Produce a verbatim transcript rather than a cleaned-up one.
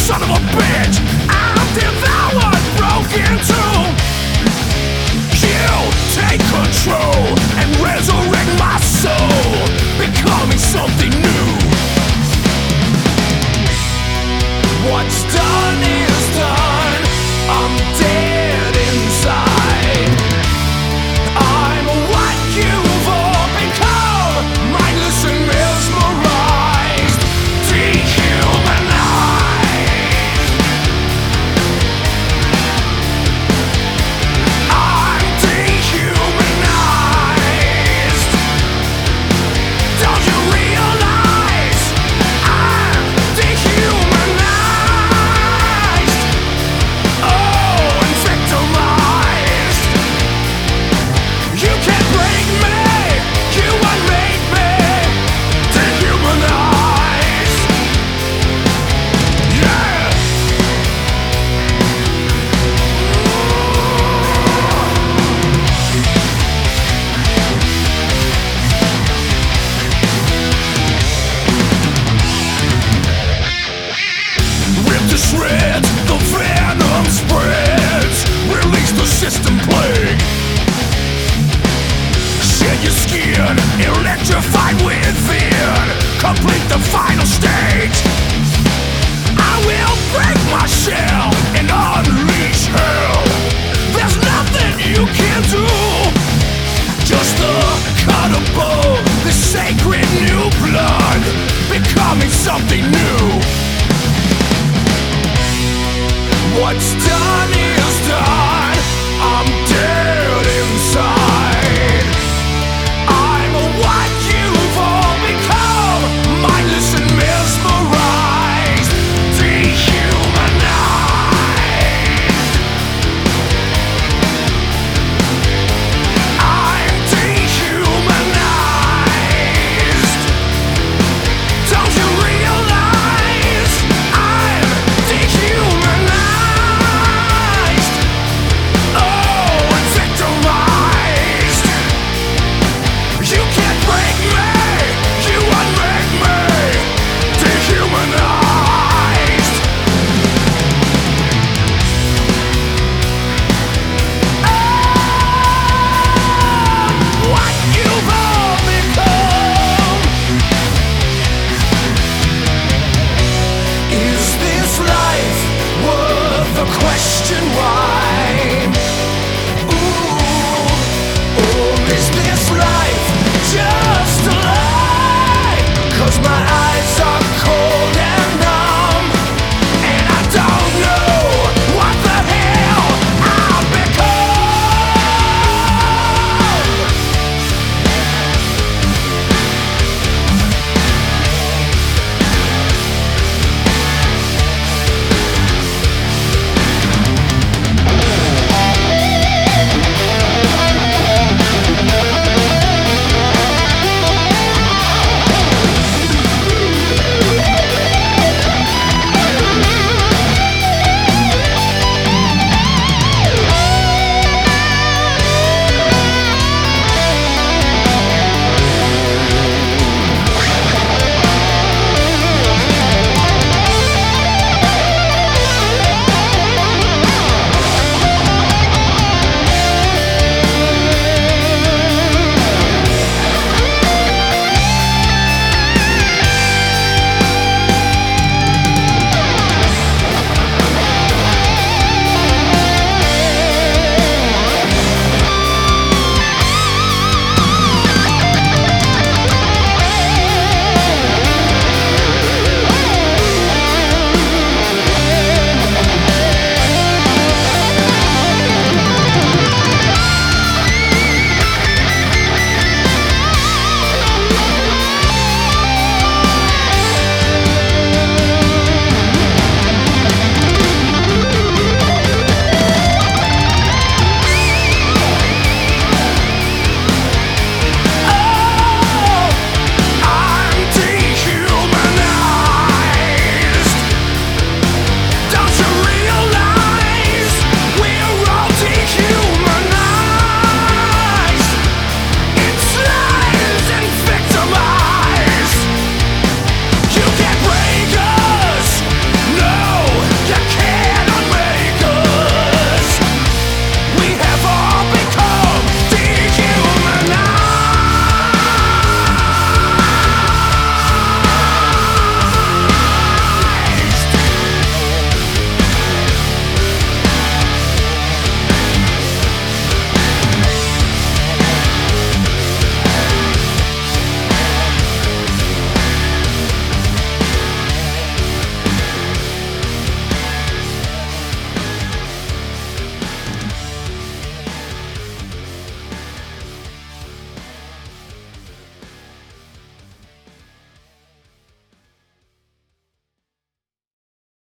son of a bitch. I'm devoured, broken too. You take control and resurrect my soul, becoming something new. What's done is done. I'm dead inside. I'm what you've all become, mindless and mesmerized, dehumanized. I'm dehumanized. Don't you realize I'm dehumanized? Oh, and victimized. You can't break me, you unmade me, dehumanized. Yeah. Ripped to shreds, the venom spreads. Release the system plague. Shed your skin, electrified within. Complete the final stage. I will break my shell and unleash hell. There's nothing you can do. Just the cut of bone, the sacred new blood, becoming something new. What's done is done. I'm dead inside. I'm what you've all become, mindless and mesmerized, dehumanized. I'm dehumanized. Don't you realize I'm dehumanized? Oh, and victimized. You can't break me, you unmake me, dehumanized. I'm what you've all become. Is this life worth the question why?